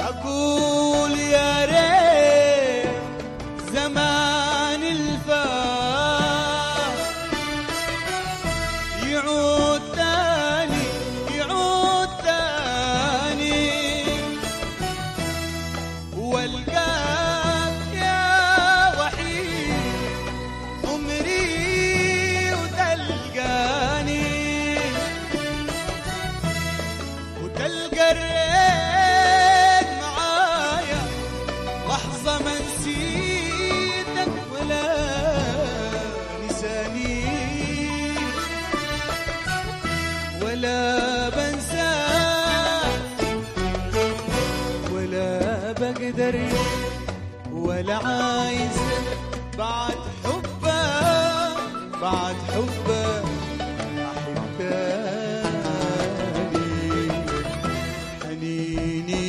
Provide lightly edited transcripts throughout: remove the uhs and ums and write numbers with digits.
أقول يا ريت زمان الفات يعود تاني، يعود تاني، والقاك يا وحيد عمري وتلقاني، وتلقى الريت معايا لحظة ما نسيتك ولا نساني، ولا بنساك ولا بقدر ولا عايز بعد حبك، بعد حبك أحب تاني. حنيني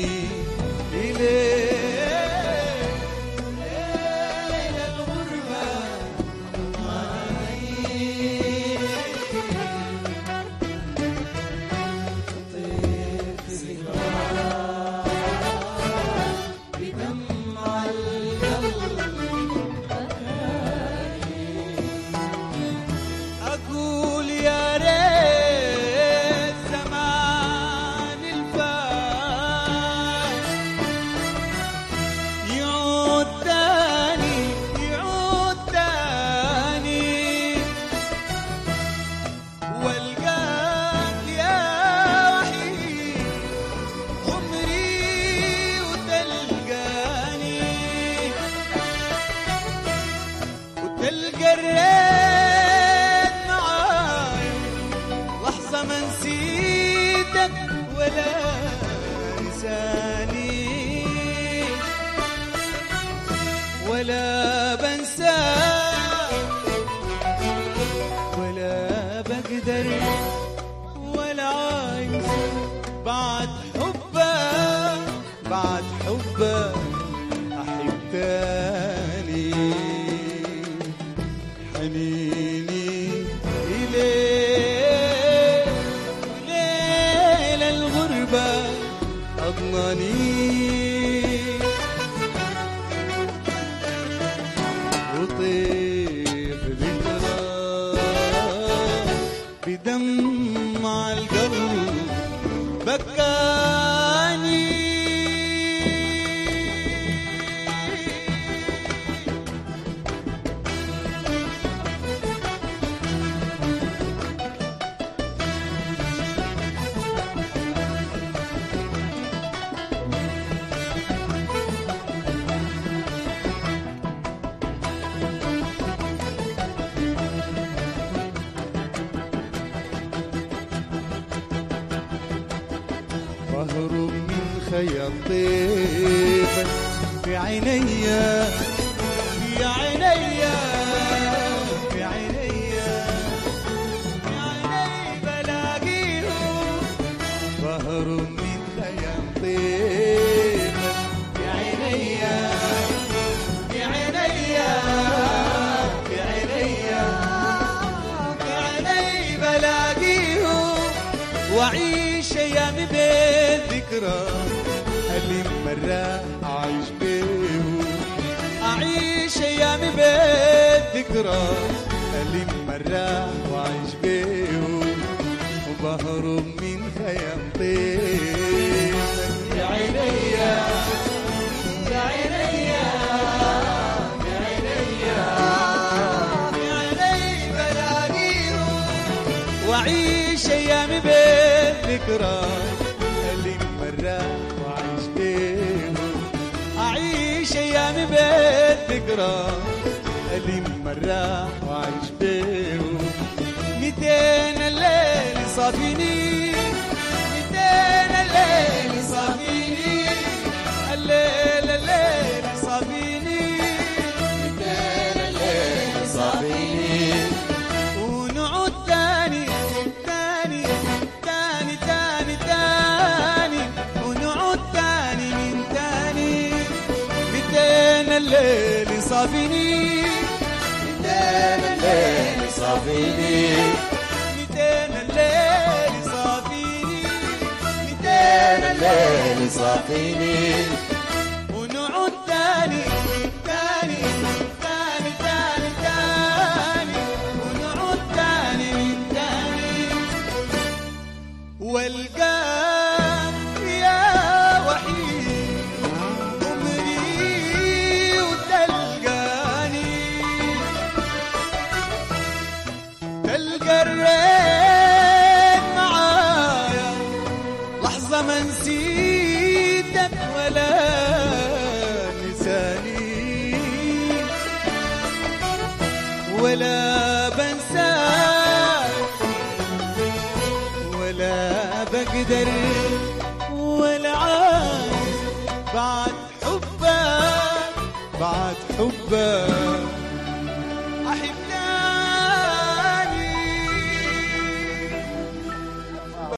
إليك ليل الغربة طير في ذكراك بدمع القلب أقول يا ريت زمان الفات يعود تاني، يعود تاني، والقاك يا وحيد عمري وتلقاني، وتلقى الريت معايا لحظة ما نسيتك ولا نساني، ولا بنساك ولا بقدر ولا عايز بعد حبك، بعد حبك أحب تاني. حنيني إليك ليل الغربة أضناني، وطيف ذكراك بدمع القلب بكاني. بهرب من خيال طيبك في عينيا، في عينيا، في عينيا، في عيني بلاقيهم. بهرب من خيال طيبك في عينيا، في عينيا، في عينيا، في عيني بلاقيهم، وأعيش أيامي بالذكرى اللي مرة عايش بيهم، أعيش أيامي بالذكرى اللي مرة وعايش بيهم، وبهرب من خيال طيبك يا عينيا، يا عينيا، يا عينيا، يا عيني بلاقيهم، وأعيش أيامي بالذكرى اللي مرة وعايش بيهم، أعيش أيامي بالذكرى اللي مرة وعايش بيهم. 200 الليل صافيني، 200 الليل صافيني، الليل الليل صافيني، 200 الليل صافيني، ونعود تاني تاني تاني تاني تاني، ونعود تاني من تاني. 200 الليل صافيني، 200 الليل صافيني، 200 الليل صافيني، 200 الليل صافيني ونعود تاني تاني تاني تاني تاني ونعود تاني تاني والقاك يا وحيد عمري وتلقاني تلقى الريت معايا لحظة ما نسيتك ولا لساني ولا بنساك ولا بقدر ولا عايز بعد حبك بعد حبك أحب